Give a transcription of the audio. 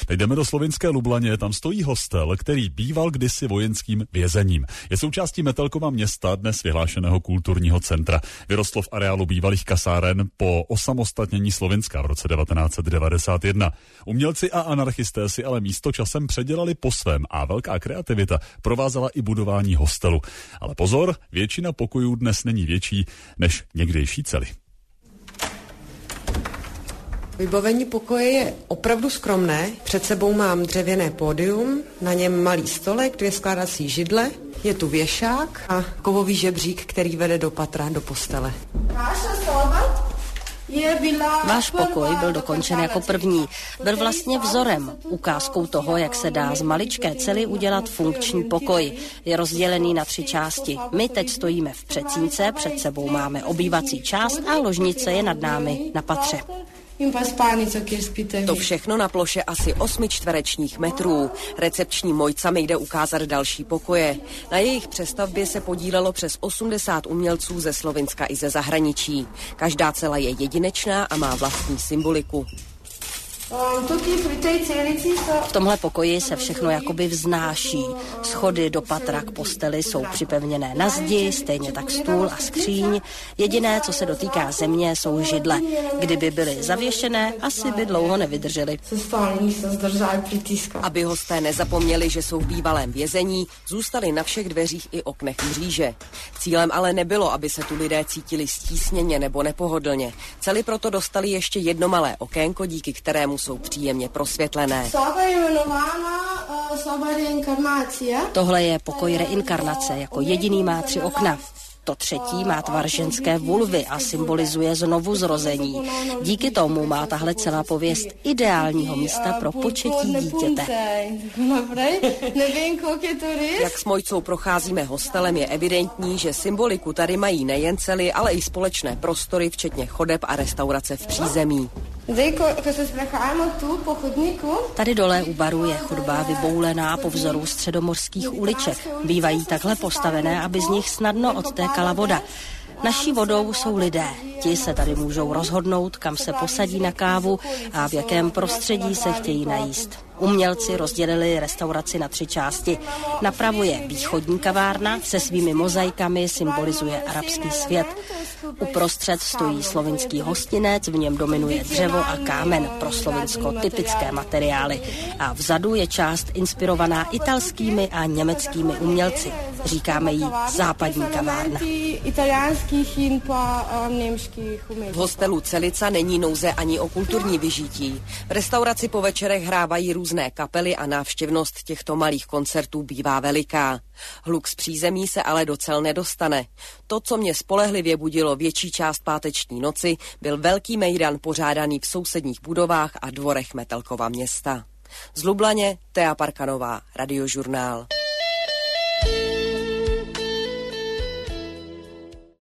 Teď jdeme do slovinské Lublaně, tam stojí hostel, který býval kdysi vojenským vězením. Je součástí Metelkova města, dnes vyhlášeného kulturního centra. Vyrostlo v areálu bývalých kasáren po osamostatnění Slovinska v roce 1991. Umělci a anarchisté si ale místo časem předělali po svém a velká kreativita provázela i budování hostelu. Ale pozor, většina pokojů dnes není větší než někdejší cely. Vybavení pokoje je opravdu skromné. Před sebou mám dřevěné pódium, na něm malý stolek, 2 skládací židle, je tu věšák a kovový žebřík, který vede do patra, do postele. Váš pokoj byl dokončen jako první. Byl vlastně vzorem, ukázkou toho, jak se dá z maličké cely udělat funkční pokoj. Je rozdělený na 3 části. My teď stojíme v předsínce, před sebou máme obývací část a ložnice je nad námi na patře. To všechno na ploše asi 8 čtverečních metrů. Recepční Mojca mi jde ukázat další pokoje. Na jejich přestavbě se podílelo přes 80 umělců ze Slovinska i ze zahraničí. Každá cela je jedinečná a má vlastní symboliku. V tomhle pokoji se všechno jakoby vznáší. Schody do patra k posteli jsou připevněné na zdi, stejně tak stůl a skříň. Jediné, co se dotýká země, jsou židle. Kdyby byly zavěšené, asi by dlouho nevydržely. Aby hosté nezapomněli, že jsou v bývalém vězení, zůstali na všech dveřích i oknech mříže. Cílem ale nebylo, aby se tu lidé cítili stísněně nebo nepohodlně. Cely proto dostali ještě jedno malé okénko, díky kterému jsou příjemně prosvětlené. Tohle je pokoj reinkarnace, jako jediný má 3 okna. To třetí má tvar ženské vulvy a symbolizuje znovu zrození. Díky tomu má tahle celá pověst ideálního místa pro početí dítěte. Jak s Mojcou procházíme hostelem, je evidentní, že symboliku tady mají nejen cely, ale i společné prostory, včetně chodeb a restaurace v přízemí. Tady dole u baru je chodba vyboulená po vzoru středomorských uliček. Bývají takhle postavené, aby z nich snadno odtékala voda. Naší vodou jsou lidé. Ti se tady můžou rozhodnout, kam se posadí na kávu a v jakém prostředí se chtějí najíst. Umělci rozdělili restauraci na 3 části. Napravo je východní kavárna, se svými mozaikami symbolizuje arabský svět. Uprostřed stojí slovinský hostinec, v něm dominuje dřevo a kámen, pro Slovinsko typické materiály. A vzadu je část inspirovaná italskými a německými umělci. Říkáme jí západní kavárna. V hostelu Celica není nouze ani o kulturní vyžití. V restauraci po večerech hrávají různé kapely a návštěvnost těchto malých koncertů bývá veliká. Hluk z přízemí se ale do cel nedostane. To, co mě spolehlivě budilo větší část páteční noci, byl velký mejdan pořádaný v sousedních budovách a dvorech Metelkova města. Z Lublaně Tea Parkanová, Radiožurnál.